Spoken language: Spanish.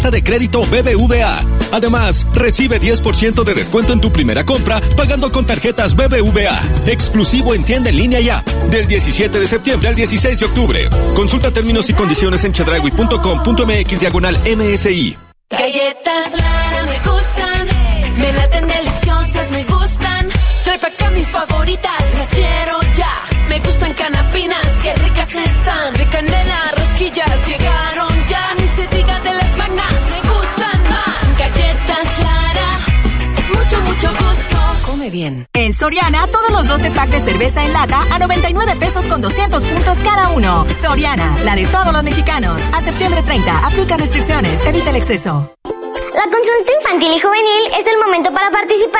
de crédito BBVA. Además, recibe 10% de descuento en tu primera compra pagando con tarjetas BBVA. Exclusivo en tienda en línea y app. Del 17 de septiembre al 16 de octubre. Consulta términos y condiciones en chedraui.com.mx/MSI. Galletas Lara me gustan, me laten deliciosas, me gustan. Trae pa' acá mis favoritas, las quiero ya. Me gustan canapinas, qué ricas están. De canela, rosquillas, llegaron ya. Ni se diga de las magnas, me gustan más. Galletas Lara, mucho, mucho gusto. Come bien. En Soriana, todos los 12 packs de cerveza en lata a 99 pesos con 200 puntos cada uno. Soriana, la de todos los mexicanos. A septiembre 30, aplica restricciones, evita el exceso. La consulta infantil y juvenil es el momento para participar